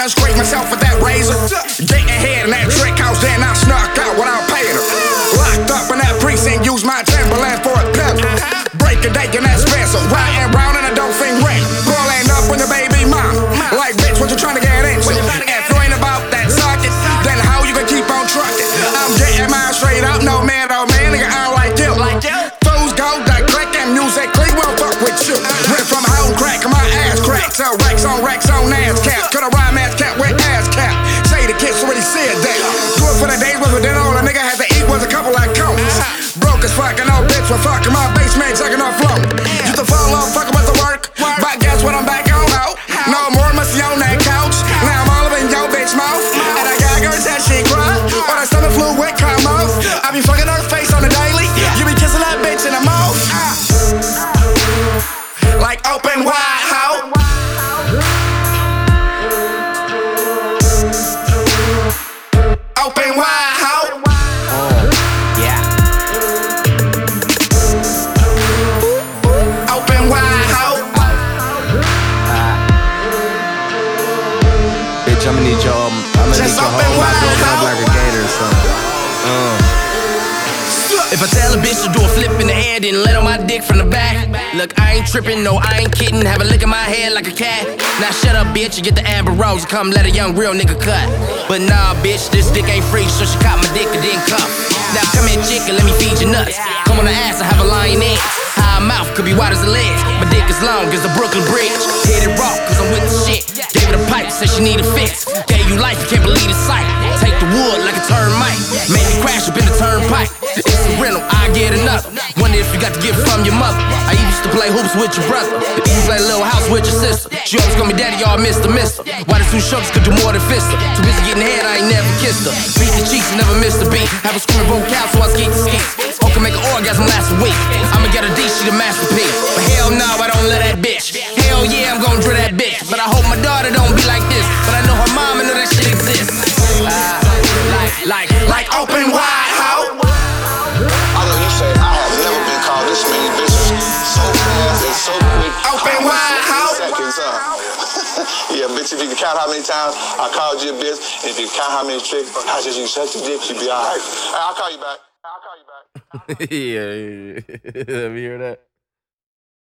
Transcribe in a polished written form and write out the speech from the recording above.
trying to scrape myself with that razor. Getting head in that trick house, then I snuck out without paying her. Locked up in that precinct, used my Timberland for a pimp. Break a date in that Spencer, riding round in a Dolphin ring. Pulling up on your baby mom, like bitch, what you trying to get into? If you ain't about that socket, then how you gonna keep on trucking? I'm getting mine straight up, no man, nigga, I don't like you. Fools go that click and musically won't fuck with you. Went from home crack, my ass cracked, so racks on ass cap. Could a rhyme ass cap with ass cap. Say the kids already said that. Do it for the days where dinner all a nigga had to eat was a couple like cones. Broke as fucking old bitch for fucking my basement, sucking off flow. Used to fall off, fuck about the work. But guess what, I'm back on out. No more must on that couch. Now I'm all up in your bitch mouth. And I got girls that she cry. Or that stomach flu with come off. I be fucking her face on the daily. You be kissing that bitch in the mouth. Like open wide, how? Open wide, how? Yeah. Open wide, how? Bitch, I'ma need your Just whole open mouth wide, open up how? like a gator or something. If I tell a bitch to do a flip in the air, then let on my dick from the back. Look, I ain't tripping, no, I ain't kidding. Have a lick in my head like a cat. Now shut up, bitch, you get the Amber Rose and come let a young real nigga cut. But nah, bitch, this dick ain't free, so she caught my dick and then cuff. Now come here, chick, and let me feed you nuts. Come on the ass, I have a lion egg. High mouth, could be wide as a leg. My dick is long as the Brooklyn Bridge. Hit it raw, cause I'm with the shit. Gave her the pipe, said she need a fix. Gave you life, you can't believe the sight. Take the wood like a termite. Made me crash up in the turnpike. It's a rental, I get another. Wonder if you got the gift from your mother. I used to play hoops with your brother. You play Little House with your sister. She always call me daddy, y'all Mr. Why the two shoulders could do more than fist her? Too busy getting head, I ain't never kissed her. Beat the cheeks and never missed a beat. Have a screaming vocal, so I skeet the skeet. Hope can make an orgasm last a week. I'ma get a D, she the masterpiece. But hell no, I don't let that bitch. Hell yeah, I'm gon' drill that bitch. But I hope my daughter don't be like this. But I know her mama know that shit exists. Like open wide, how? I know you say I have never been called this many bitches so fast and so quick. Open wide, how? Seconds, yeah, bitch, if you can count how many times I called you a bitch, and if you count how many tricks, how just you such a dick, you be alright. I'll call you back. Yeah. Let me hear that.